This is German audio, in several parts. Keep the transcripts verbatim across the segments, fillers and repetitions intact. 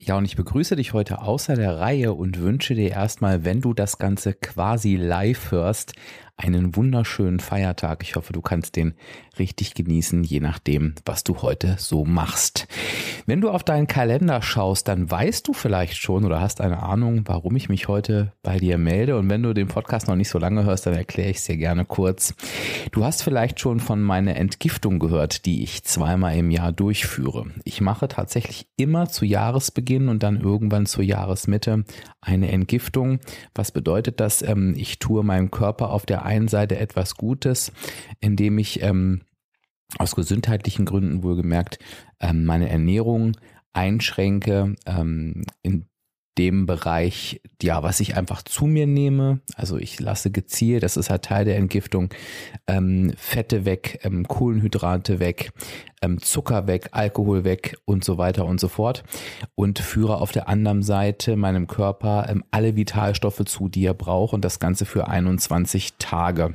Ja, und ich begrüße dich heute außer der Reihe und wünsche dir erstmal, wenn du das Ganze quasi live hörst, einen wunderschönen Feiertag. Ich hoffe, du kannst den richtig genießen, je nachdem, was du heute so machst. Wenn du auf deinen Kalender schaust, dann weißt du vielleicht schon oder hast eine Ahnung, warum ich mich heute bei dir melde. Und wenn du den Podcast noch nicht so lange hörst, dann erkläre ich es dir gerne kurz. Du hast vielleicht schon von meiner Entgiftung gehört, die ich zweimal im Jahr durchführe. Ich mache tatsächlich immer zu Jahresbeginn und dann irgendwann zur Jahresmitte eine Entgiftung. Was bedeutet das? Ich tue meinem Körper auf der einen Seite etwas Gutes, indem ich ähm, aus gesundheitlichen Gründen wohlgemerkt ähm, meine Ernährung einschränke ähm, in dem Bereich, ja, was ich einfach zu mir nehme. Also ich lasse gezielt, das ist halt Teil der Entgiftung, ähm, Fette weg, ähm, Kohlenhydrate weg, ähm, Zucker weg, Alkohol weg und so weiter und so fort und führe auf der anderen Seite meinem Körper ähm, alle Vitalstoffe zu, die er braucht, und das Ganze für einundzwanzig Tage.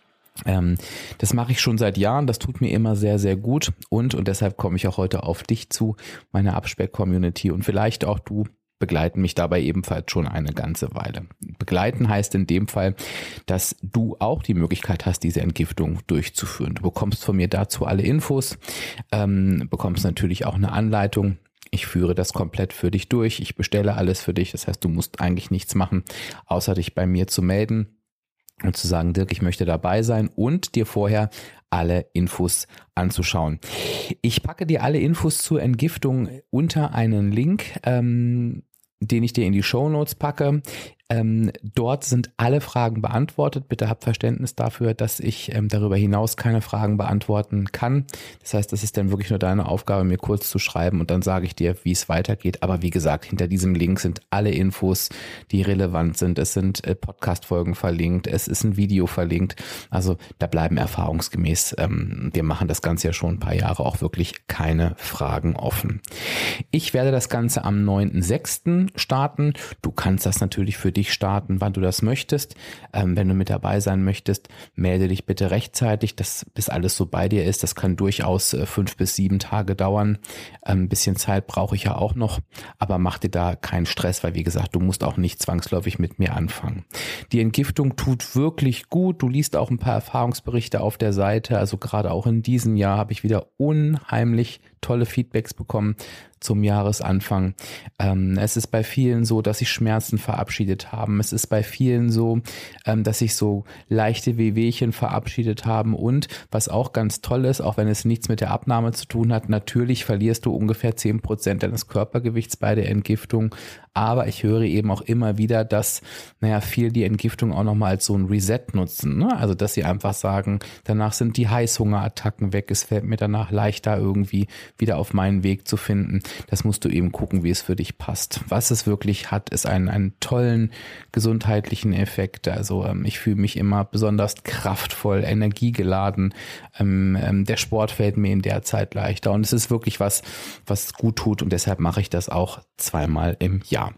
Ähm, das mache ich schon seit Jahren, das tut mir immer sehr, sehr gut und, und deshalb komme ich auch heute auf dich zu, meine Abspeck-Community, und vielleicht auch du begleiten mich dabei ebenfalls schon eine ganze Weile. Begleiten heißt in dem Fall, dass du auch die Möglichkeit hast, diese Entgiftung durchzuführen. Du bekommst von mir dazu alle Infos, ähm, bekommst natürlich auch eine Anleitung. Ich führe das komplett für dich durch. Ich bestelle alles für dich. Das heißt, du musst eigentlich nichts machen, außer dich bei mir zu melden und zu sagen, Dirk, ich möchte dabei sein, und dir vorher alle Infos anzuschauen. Ich packe dir alle Infos zur Entgiftung unter einen Link, ähm, den ich dir in die Shownotes packe. Ähm, dort sind alle Fragen beantwortet. Bitte hab Verständnis dafür, dass ich ähm, darüber hinaus keine Fragen beantworten kann. Das heißt, das ist dann wirklich nur deine Aufgabe, mir kurz zu schreiben, und dann sage ich dir, wie es weitergeht. Aber wie gesagt, hinter diesem Link sind alle Infos, die relevant sind. Es sind äh, Podcast-Folgen verlinkt, es ist ein Video verlinkt. Also da bleiben erfahrungsgemäß, ähm, wir machen das Ganze ja schon ein paar Jahre, auch wirklich keine Fragen offen. Ich werde das Ganze am neunten sechsten starten. Du kannst das natürlich für dich starten, wann du das möchtest. Ähm, wenn du mit dabei sein möchtest, melde dich bitte rechtzeitig, dass bis alles so bei dir ist. Das kann durchaus äh, fünf bis sieben Tage dauern. Ähm, ein bisschen Zeit brauche ich ja auch noch, aber mach dir da keinen Stress, weil wie gesagt, du musst auch nicht zwangsläufig mit mir anfangen. Die Entgiftung tut wirklich gut. Du liest auch ein paar Erfahrungsberichte auf der Seite. Also gerade auch in diesem Jahr habe ich wieder unheimlich tolle Feedbacks bekommen zum Jahresanfang. Ähm, es ist bei vielen so, dass sich Schmerzen verabschiedet haben. Es ist bei vielen so, ähm, dass sich so leichte Wehwehchen verabschiedet haben. Und was auch ganz toll ist, auch wenn es nichts mit der Abnahme zu tun hat, natürlich verlierst du ungefähr zehn Prozent deines Körpergewichts bei der Entgiftung. Aber ich höre eben auch immer wieder, dass, naja, viele die Entgiftung auch nochmal als so ein Reset nutzen. Ne? Also, dass sie einfach sagen, danach sind die Heißhungerattacken weg. Es fällt mir danach leichter, irgendwie wieder auf meinen Weg zu finden. Das musst du eben gucken, wie es für dich passt. Was es wirklich hat, ist einen, einen tollen gesundheitlichen Effekt. Also ähm, ich fühle mich immer besonders kraftvoll, energiegeladen. Ähm, ähm, der Sport fällt mir in der Zeit leichter. Und es ist wirklich was, was gut tut. Und deshalb mache ich das auch zweimal im Jahr.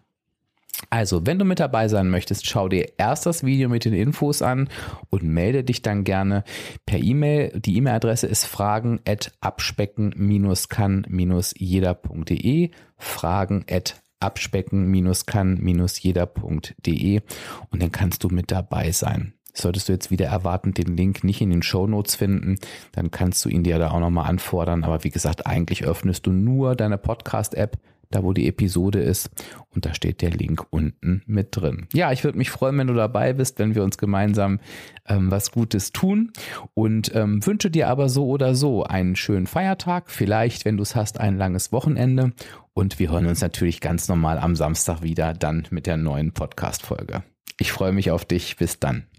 Also, wenn du mit dabei sein möchtest, schau dir erst das Video mit den Infos an und melde dich dann gerne per E-Mail. Die E-Mail-Adresse ist fragen at abspecken kann jeder punkt de, fragen at abspecken kann jeder punkt de, und dann kannst du mit dabei sein. Solltest du jetzt wieder erwartend den Link nicht in den Shownotes finden, dann kannst du ihn dir da auch nochmal anfordern. Aber wie gesagt, eigentlich öffnest du nur deine Podcast-App, da wo die Episode ist, und da steht der Link unten mit drin. Ja, ich würde mich freuen, wenn du dabei bist, wenn wir uns gemeinsam ähm, was Gutes tun, und ähm, wünsche dir aber so oder so einen schönen Feiertag, vielleicht, wenn du es hast, ein langes Wochenende, und wir hören uns natürlich ganz normal am Samstag wieder, dann mit der neuen Podcast-Folge. Ich freue mich auf dich, bis dann.